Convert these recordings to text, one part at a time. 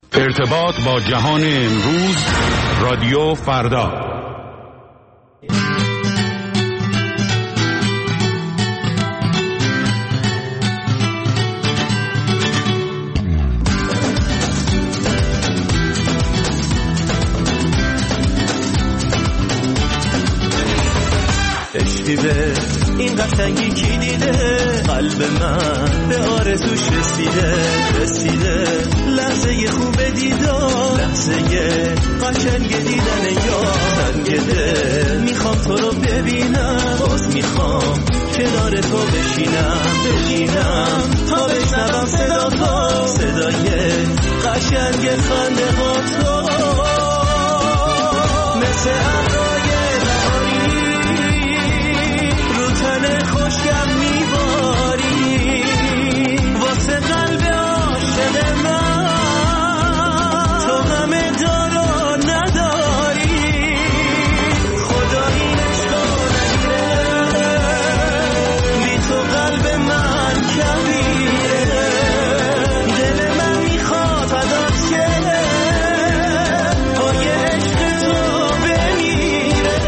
ارتباط با جهان امروز، رادیو فردا. عشقیده این قشنگی کی دیده، قلب من به آرزوش رسیده لحظه خوب دیدار، لحظه قشنگ دیدن یادم، میخوام تو رو ببینم، باز میخوام کنار تو بشینم تا بشنوم صدای قشنگ خنده ها تو، مثل ابرای تن خوشگم میباری، واسه قلب عاشق من تو همه دارو نداری، خدا این عشقو نگیره، بی تو قلب من کبیره، دل من میخواد فدات شه پای عشق تو بمیره.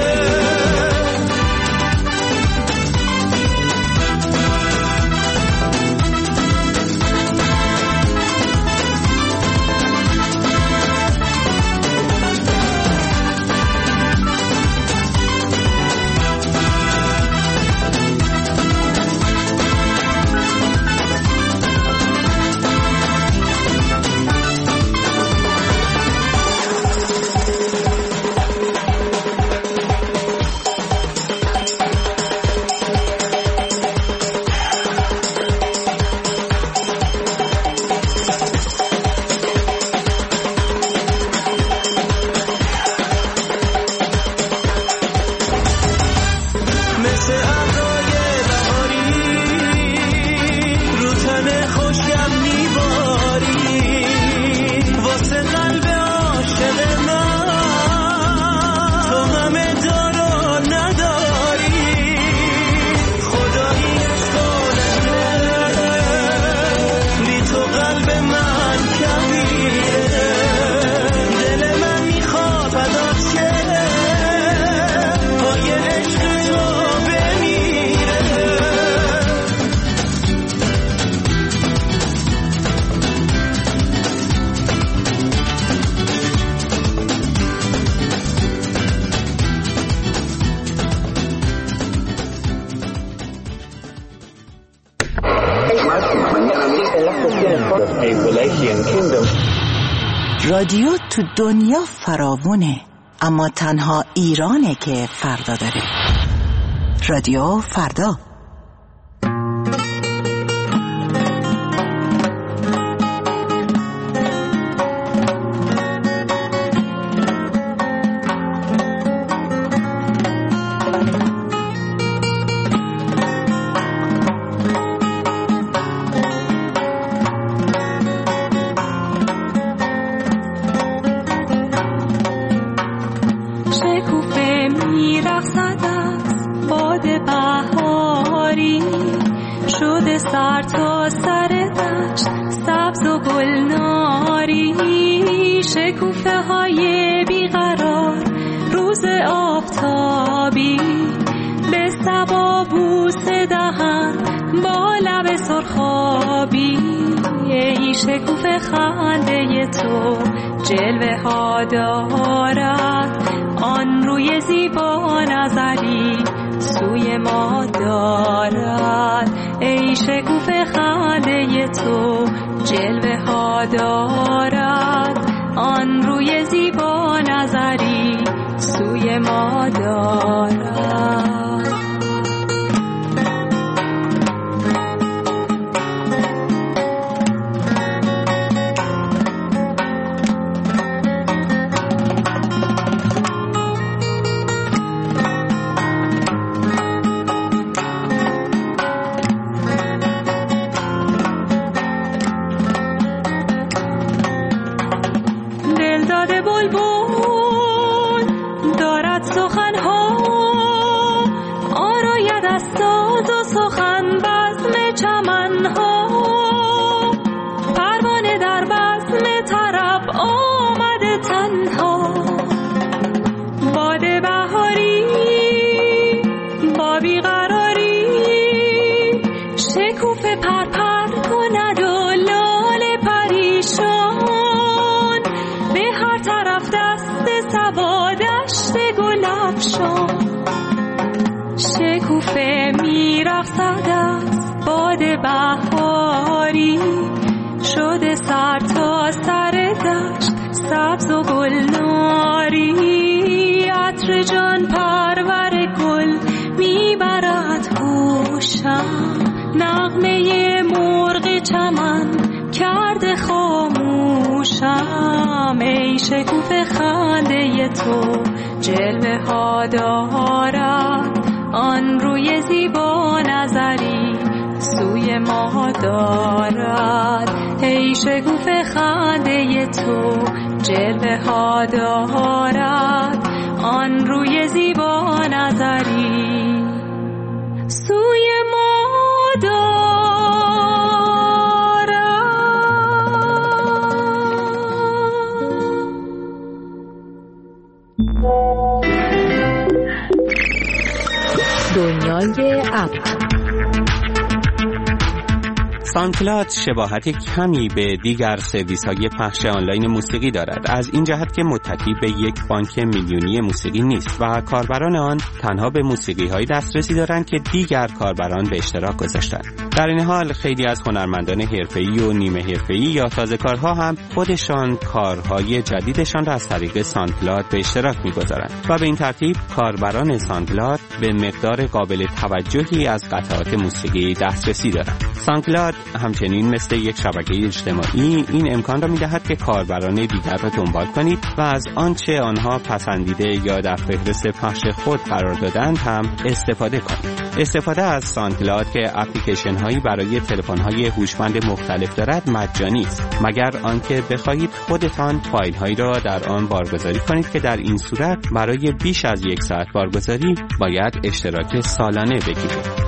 رادیو تو دنیا فراوونه، اما تنها ایرانه که فردا داره. رادیو فردا. شکوفه خنده تو جلوه ها دارد، آن روی زیبا نظری سوی ما دارد. ای شکوفه خنده تو جلوه ها دارد، آن روی زیبا نظری سوی ما دارد. میشم، نغمه مرغ چمن کرده خاموشم. ای شکوفه خنده تو جلوه ها دارد، آن روی زیبا نظری سوی ما دارد. ای شکوفه خنده تو جلوه ها دارد، آن روی زیبا نظری سوی ما دارد. دنیای اپ. ساندکلاد شباهت کمی به دیگر سرویس‌های پخش آنلاین موسیقی دارد، از این جهت که متکی به یک بانک میلیونی موسیقی نیست و کاربران آن تنها به موسیقی‌های دسترسی دارند که دیگر کاربران به اشتراک گذاشتند. در این حال خیلی از هنرمندان حرفه‌ای و نیمه حرفه‌ای یا تازه‌کارها هم خودشان کارهای جدیدشان را از طریق ساندکلاد به اشتراک می‌گذارند و به این ترتیب کاربران ساندکلاد به مقدار قابل توجهی از قطعات موسیقی دسترسی دارند. ساندکلاد همچنین مثل یک شبکه اجتماعی این امکان را می‌دهد که کاربران دیگر را دنبال کنید و از آنچه آنها پسندیده یا در فهرست پخش خود قرار دادند هم استفاده کنید. استفاده از ساندکلاد که اپلیکیشن هایی برای تلفن های هوشمند مختلف دارد مجانی است، مگر آنکه بخواهید خودتان فایل هایی را در آن بارگذاری کنید که در این صورت برای بیش از 1 ساعت بارگذاری باید اشتراک سالانه بگیرید.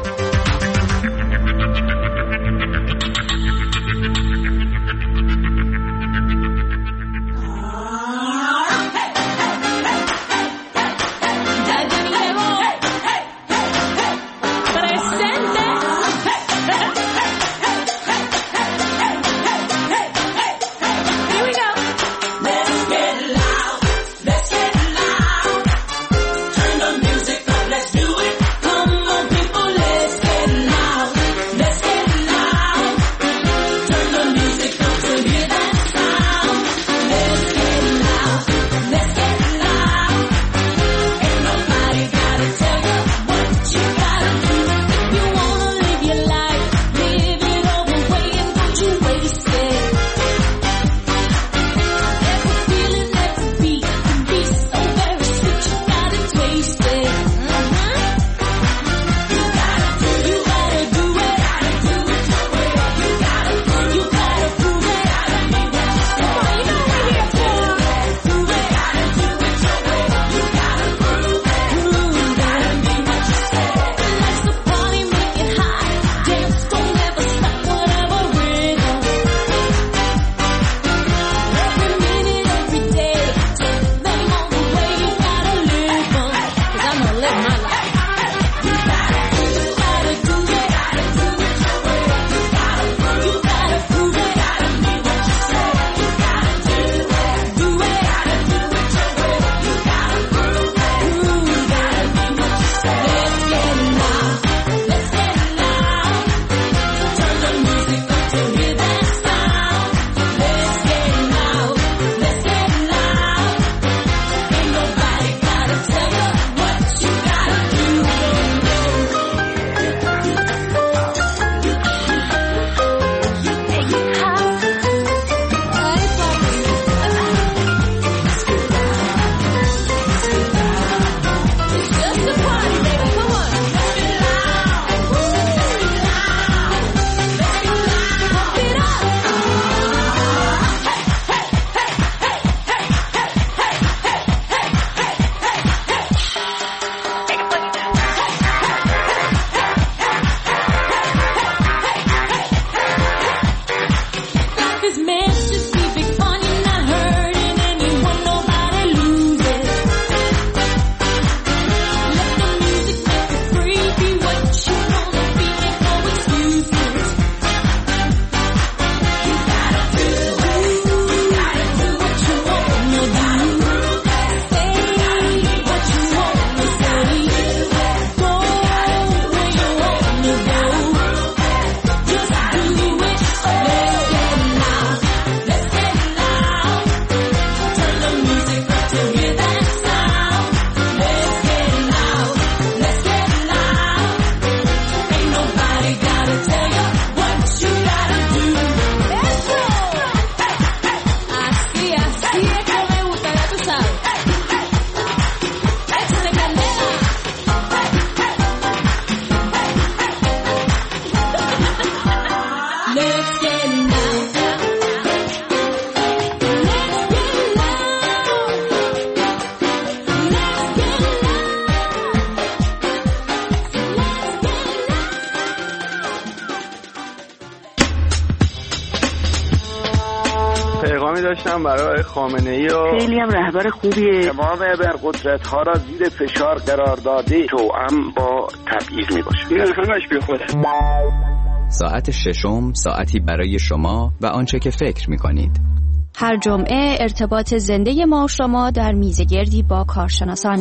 پیغامی داشتم برای خامنه‌ای و خیلی هم رهبر خوبیه. تمام ابرقدرت‌ها را زیر فشار قرار داده توأم با تبعیض میباشه. این همش بی خوده. ساعت ششم ساعتی برای شما و آنچه که فکر می‌کنید. هر جمعه ارتباط زنده ما و شما در میزگردی با کارشناسان.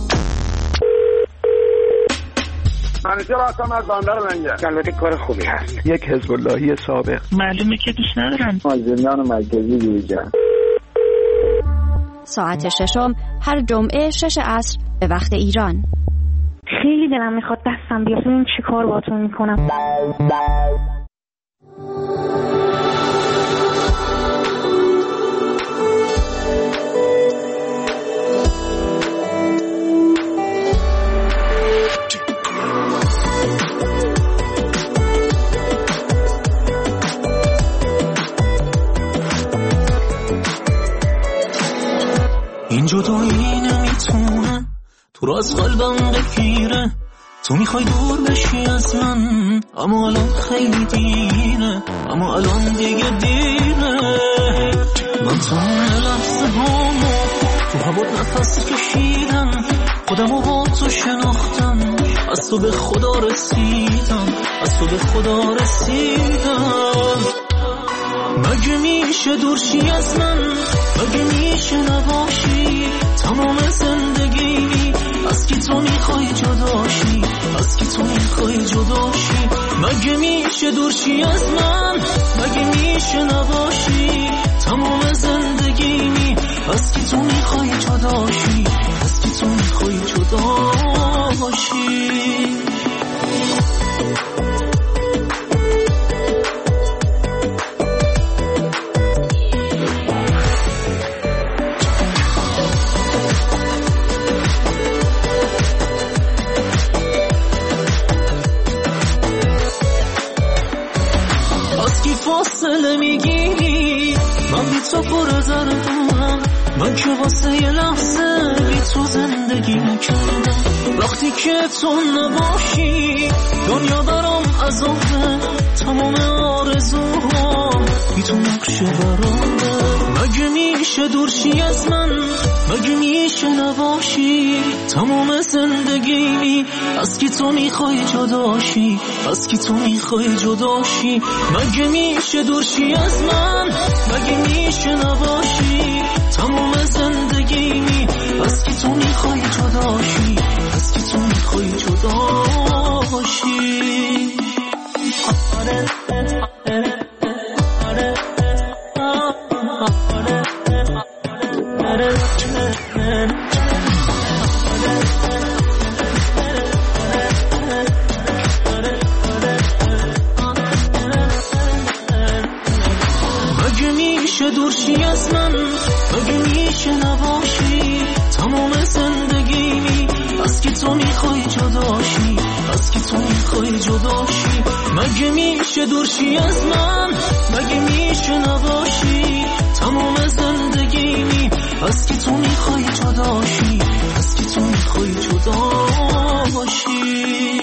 منیجر هستم از بندر لنگر. البته کار خوبی هست. یک حزب اللهی سابق. معلومه که دوست ندارم. زندان مرکزی دیوجان. ساعت ششم هر جمعه 6 عصر به وقت ایران. خیلی دلم میخواد دستم بیاد ببینم چی کار باهاتون میکنم. این جدایی نمیتونه تو را از قلبم بگیره. تو میخوای دور بشی از من اما الان خیلی دیره. اما الان دیگه دیره. من تمام لحظه هامو تو هوات نفس کشیدم. خودمو با تو شناختم. از تو به خدا رسیدم. از تو به خدا رسیدم. مگه میشه دورشی از من؟ مگه میشه نباشی تمام زندگی؟ از کی تو میخوای جداشی؟ از کی تو میخوای جداشی؟ مگه میشه دورشی از من؟ مگه میشه نباشی تمام زندگی؟ از کی تو میخوای جداشی؟ از کی تو میخوای جداشی؟ فاصله میگیری من بی تو پر زردم. من که واسه یه لحظه بی تو زندگی نکردم. وقتی که تو نباشی دنیا برام عذابه. تمام آرزوها بی تو نقشه برامه. مگه میشه دورشی از من؟ مگه میشه نباشی تمام زندگی؟ از کی تو میخوای جداشی؟ از کی تو میخوای جداشی؟ مگه میشه دورشی از من؟ مگه میشه نباشی تمام زندگی؟ از کی تو میخوای جداشی؟ از کی تو میخوای جداشی؟ دورشی از من؟ مگه میشه نباشی تمام زندگی؟ از کی تو میخوای جداشی؟ از کی تو میخوای جداشی؟ مگه میشه دورشی از من؟ مگه میشه نباشی تمام زندگی؟ از کی تو میخوای جداشی؟ از کی تو میخوای جداشی؟